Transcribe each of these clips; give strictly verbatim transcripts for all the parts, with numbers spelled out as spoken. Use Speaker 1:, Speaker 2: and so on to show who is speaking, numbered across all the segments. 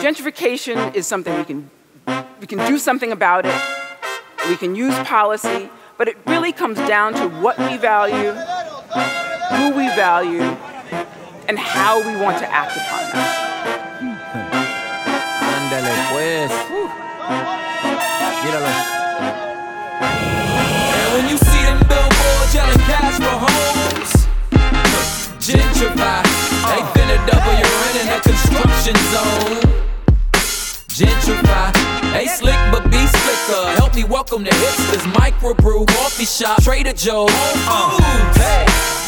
Speaker 1: Gentrification is something we can, we can do something about it. We can use policy, but it really comes down to what we value, who we value, and how we want to act upon that.
Speaker 2: Ándale pues. Míralo.
Speaker 3: And when you see them billboards yelling cash for homes, gentrify. They finna double your rent in a construction zone. Gentrify. Hey, slick but be slicker. Help me welcome the hipsters. Microbrew, coffee shop, Trader Joe. Whole Foods. Hey.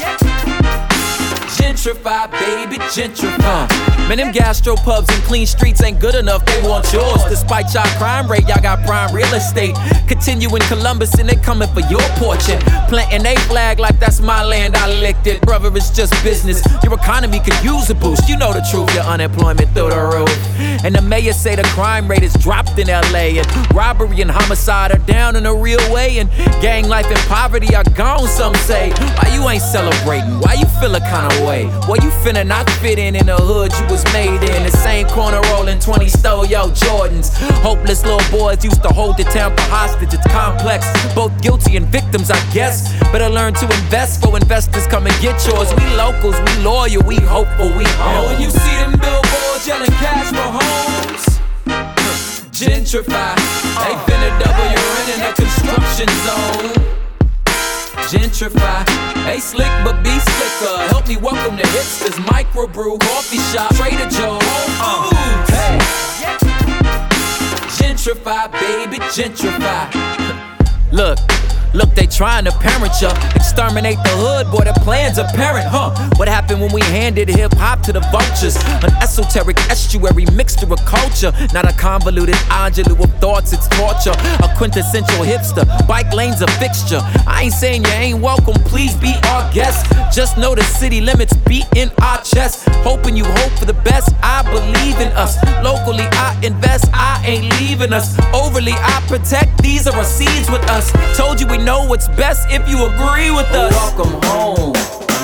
Speaker 3: Gentrify, baby, gentrify. Man, them gastro pubs and clean streets ain't good enough, they want yours. Despite y'all crime rate, y'all got prime real estate. Continue in Columbus and they coming for your portion. Planting they flag like that's my land, I licked it. Brother, it's just business. Your economy could use a boost. You know the truth, your unemployment through the roof. And the mayor say the crime rate is dropped in L A. And robbery and homicide are down in a real way. And gang life and poverty are gone, some say. Why you ain't celebrating? Why you feel a kind of way? Boy, you finna not fit in in the hood you was made in. The same corner rolling twenty stole yo Jordans. Hopeless little boys used to hold the town for hostage. It's complex, both guilty and victims, I guess. Better learn to invest for investors come and get yours. We locals, we loyal, we hopeful, we home. And when you see them billboards yelling cash for homes, gentrify. They finna double your rent in a construction zone. Gentrify. Hey, slick but be slicker. Help me welcome the hipsters. Microbrew, coffee shop, Trader Joe. Whole Foods. Hey. Gentrify, baby, gentrify. Look. Look, they trying to parent ya, exterminate the hood, boy, the plan's apparent, huh? What happened when we handed hip-hop to the vultures? An esoteric estuary mixture of culture, not a convoluted angelou of thoughts, it's torture. A quintessential hipster, bike lane's a fixture. I ain't saying you ain't welcome, please be our guest. Just know the city limits beat in our chest. Hoping you hope for the best, I believe in us. Locally, I invest, I ain't leaving us. Overly, I protect, these are our seeds with us. Told you we know what's best if you agree with us. Welcome home.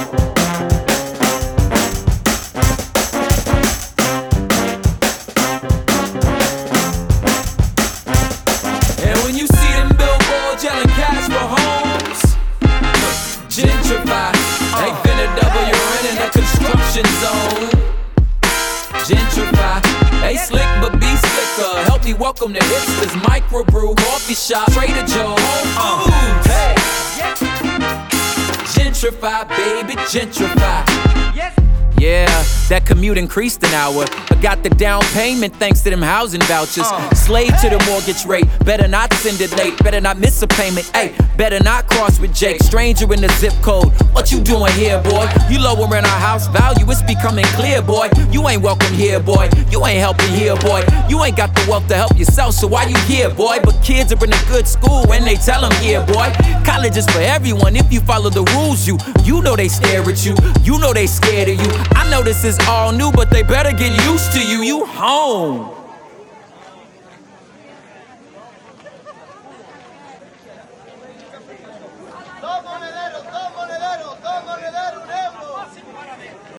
Speaker 3: And when you see them billboards yelling cash for homes, gentrify. They finna double your rent in a construction zone. Gentrify. Hey, slick but be slicker. Help me welcome the hipsters. Microbrew, coffee shop, Trader Joe. Whole Foods. Hey. Gentrify, baby, gentrify. Yes. Yeah, that commute increased an hour. I got the down payment thanks to them housing vouchers. Uh. Slave to the mortgage rate. Better not send it late. Better not miss a payment. Ay, better not cross with Jake. Stranger in the zip code. What you doing here, boy? You lowering our house value. It's becoming clear, boy. You ain't welcome here, boy. You ain't helping here, boy. You ain't got the wealth to help yourself, so why you here, boy? But kids are in a good school when they tell them here, boy. College is for everyone if you follow the rules. You, you know they stare at you. You know they scared of you. I know this is all new, but they better get used to you. You home.